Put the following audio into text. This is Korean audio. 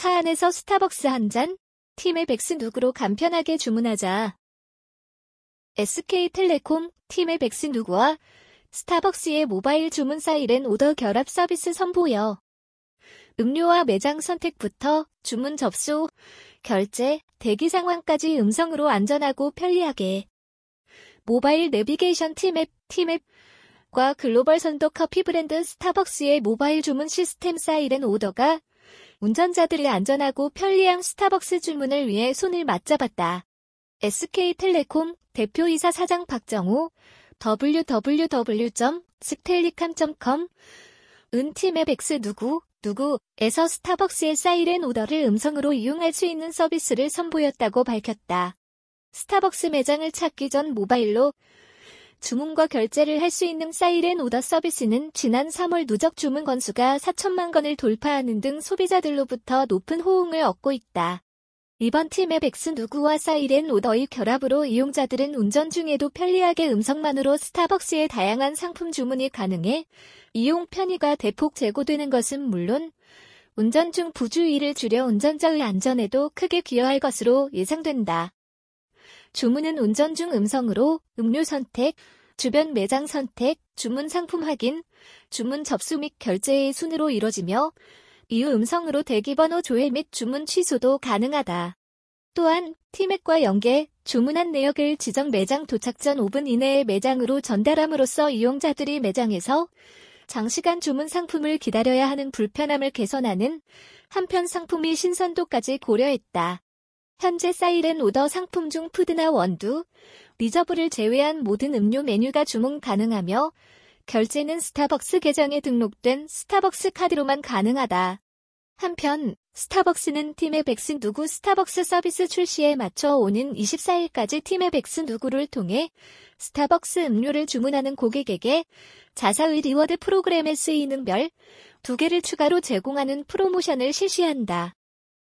차 안에서 스타벅스 한 잔, 팀의 백스 누구로 간편하게 주문하자. SK텔레콤, 팀의 백스 누구와 스타벅스의 모바일 주문 사이렌 오더 결합 서비스 선보여. 음료와 매장 선택부터 주문 접수, 결제, 대기 상황까지 음성으로 안전하고 편리하게. 모바일 내비게이션 팀앱과 글로벌 선도 커피 브랜드 스타벅스의 모바일 주문 시스템 사이렌 오더가 운전자들의 안전하고 편리한 스타벅스 주문을 위해 손을 맞잡았다. SK텔레콤 대표이사 사장 박정우, www.stellicam.com 은 팀의 백스 누구에서 스타벅스의 사이렌 오더를 음성으로 이용할 수 있는 서비스를 선보였다고 밝혔다. 스타벅스 매장을 찾기 전 모바일로 주문과 결제를 할 수 있는 사이렌 오더 서비스는 지난 3월 누적 주문 건수가 4천만 건을 돌파하는 등 소비자들로부터 높은 호응을 얻고 있다. 이번 팀의 백스 누구와 사이렌 오더의 결합으로 이용자들은 운전 중에도 편리하게 음성만으로 스타벅스의 다양한 상품 주문이 가능해 이용 편의가 대폭 제고되는 것은 물론 운전 중 부주의를 줄여 운전자의 안전에도 크게 기여할 것으로 예상된다. 주문은 운전 중 음성으로 음료 선택, 주변 매장 선택, 주문 상품 확인, 주문 접수 및 결제의 순으로 이뤄지며 이후 음성으로 대기번호 조회 및 주문 취소도 가능하다. 또한 티맵과 연계, 주문한 내역을 지정 매장 도착 전 5분 이내에 매장으로 전달함으로써 이용자들이 매장에서 장시간 주문 상품을 기다려야 하는 불편함을 개선하는 한편 상품의 신선도까지 고려했다. 현재 사이렌 오더 상품 중 푸드나 원두, 리저브를 제외한 모든 음료 메뉴가 주문 가능하며 결제는 스타벅스 계정에 등록된 스타벅스 카드로만 가능하다. 한편 스타벅스는 팀의 백스 누구 스타벅스 서비스 출시에 맞춰 오는 24일까지 팀의 백스 누구를 통해 스타벅스 음료를 주문하는 고객에게 자사의 리워드 프로그램에 쓰이는 별 2개를 추가로 제공하는 프로모션을 실시한다.